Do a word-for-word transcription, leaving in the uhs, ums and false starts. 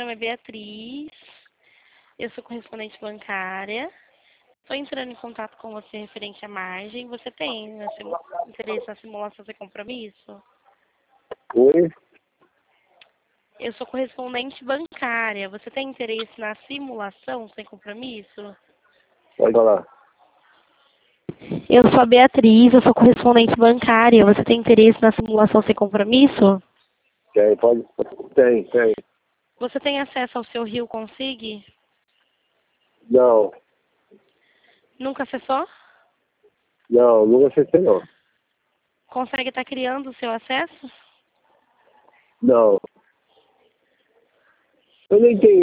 nome é Beatriz, eu sou correspondente bancária. Estou entrando em contato com você referente à margem. Você tem na simu- interesse na simulação sem compromisso? Oi? Eu sou correspondente bancária. Você tem interesse na simulação sem compromisso? Pode falar. Eu sou a Beatriz, eu sou correspondente bancária. Você tem interesse na simulação sem compromisso? Tem, pode. Tem, tem. Você tem acesso ao seu Rio Consig? Não, Nunca acessou? não, nunca acessei não. Consegue estar criando o seu acesso? Não. Eu nem tenho